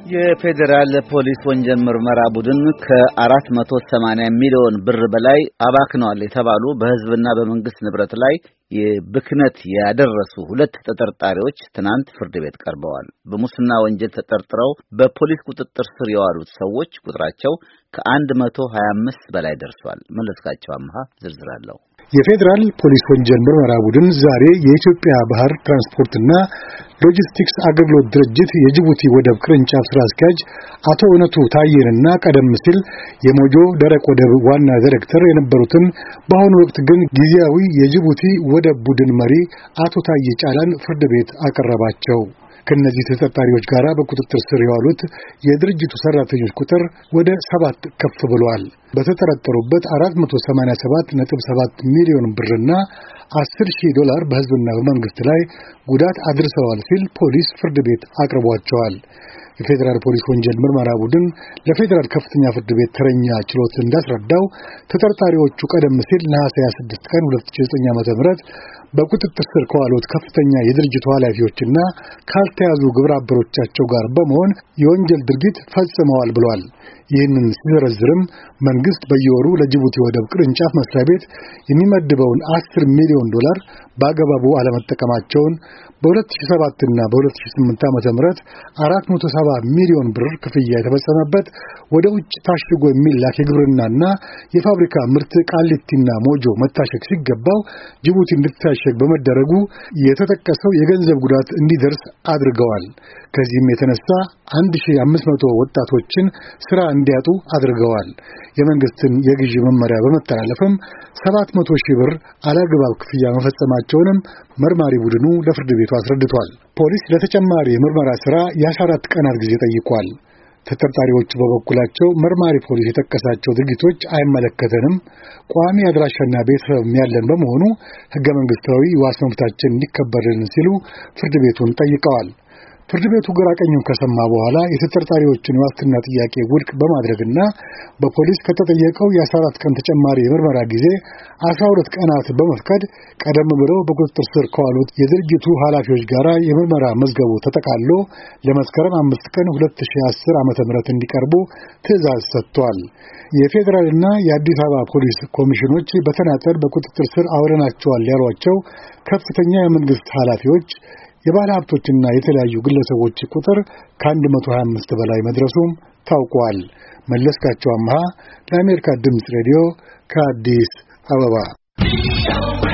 የፌዴራል ፖሊስ ወንጀል ምርመራ ቡድን ከ480 ሚሊዮን ብር በላይ አባክነዋል የተባሉ በሕዝብና በመንግስት ንብረት ላይ የብክነት ያደረሱ ሁለት ተጠርጣሪዎች ትናንት ፍርድ ቤት ቀርበዋል። በሙስና ወንጀል ተጠርጥረው በፖሊስ ቁጥጥር ስር የዋሉት ሰዎች ቁጥራቸው ከ125 በላይ ደርሷል። መለስካቸው አምሃ ዝርዝር አለው። የፌዴራል ፖሊስ ወንጀል ምርመራ ቡድን ዛሬ የኢትዮጵያ ባህር ትራንስፖርትና ሎጂስቲክስ አገልግሎት ድርጅት የጅቡቲ ወደብ ቅርንጫፍ ስራ አስኪያጅ አቶ እውነቱ ታዬንና ቀደም ሲል የሞጆ ደረቅ ወደብ ዋና ዳይሬክተር የነበሩትን በአሁኑ ወቅት ግን ጊዜያዊ የጅቡቲ ወደብ ቡድን መሪ አቶ ታዬ ጫላን ፍርድ ቤት አቀረባቸው። ከነዚህ ተጠርጣሪዎች ጋር በቁጥጥር ስር የዋሉት የድርጅቱ ሰራተኞች ቁጥር ወደ 7 ከፍ ብሏል። በተጠረጠሩበት 487.7 ሚሊዮን ብርና $10,000 በሕዝብና በመንግስት ላይ ጉዳት አድርሰዋል ሲል ፖሊስ ፍርድ ቤት አቅርቧቸዋል። የፌዴራል ፖሊስ ወንጀል ምርመራ ቡድን ለፌዴራል ከፍተኛ ፍርድ ቤት ተረኛ ችሎት እንዳስረዳው ተጠርጣሪዎቹ ቀደም ሲል ነሐሴ 26 ቀን 2009 ዓ.ም በቁጥጥር ስር ከዋሉት ከፍተኛ የድርጅቱ ኃላፊዎችና ካልተያዙ ግብረ አበሮቻቸው ጋር በመሆን የወንጀል ድርጊት ፈጽመዋል ብሏል። ይህንን ሲዘረዝርም መንግስት በየወሩ ለጅቡቲ ወደብ ቅርንጫፍ መስሪያ ቤት የሚመድበውን $10 ሚሊዮን በአግባቡ አለመጠቀማቸውን፣ በ2007 እና በ2008 ዓ.ም 470 ሚሊዮን ብር ክፍያ የተፈጸመበት ወደ ውጭ ታሽጎ የሚላክ የግብርናና የፋብሪካ ምርት ቃሊቲና ሞጆ መታሸግ ሲገባው ጅቡቲ እንድትታሸግ በመደረጉ የተጠቀሰው የገንዘብ ጉዳት እንዲደርስ አድርገዋል። ከዚህም የተነሳ 1500 ወጣቶችን ስራ እንዲያጡ አድርገዋል። የመንግስትን የግዢ መመሪያ በመተላለፍም 700,000 ብር አላግባብ ክፍያ መፈጸማቸውንም መርማሪ ቡድኑ ለፍርድ ቤቱ አስረድቷል። ፖሊስ ለተጨማሪ የምርመራ ስራ የ14 ቀናት ጊዜ ጠይቋል። ተጠርጣሪዎቹ በበኩላቸው መርማሪ ፖሊስ የጠቀሳቸው ድርጊቶች አይመለከተንም፣ ቋሚ አድራሻና ቤተሰብ ያለን በመሆኑ ሕገ መንግስታዊ ዋስ መብታችን እንዲከበርልን ሲሉ ፍርድ ቤቱን ጠይቀዋል። ፍርድ ቤቱ ግራ ቀኙን ከሰማ በኋላ የተጠርጣሪዎችን የዋስትና ጥያቄ ውድቅ በማድረግና በፖሊስ ከተጠየቀው የ14 ቀን ተጨማሪ የምርመራ ጊዜ 12 ቀናት በመፍቀድ ቀደም ብለው በቁጥጥር ስር ከዋሉት የድርጅቱ ኃላፊዎች ጋር የምርመራ መዝገቡ ተጠቃሎ ለመስከረም 5 ቀን 2010 ዓ.ም እንዲቀርቡ ትዕዛዝ ሰጥቷል። የፌዴራልና የአዲስ አበባ ፖሊስ ኮሚሽኖች በተናጠል በቁጥጥር ስር አውለናቸዋል ያሏቸው ከፍተኛ የመንግስት ኃላፊዎች፣ የባለ ሀብቶችና የተለያዩ ግለሰቦች ቁጥር ከ125 በላይ መድረሱም ታውቋል። መለስካቸው አምሃ ለአሜሪካ ድምፅ ሬዲዮ ከአዲስ አበባ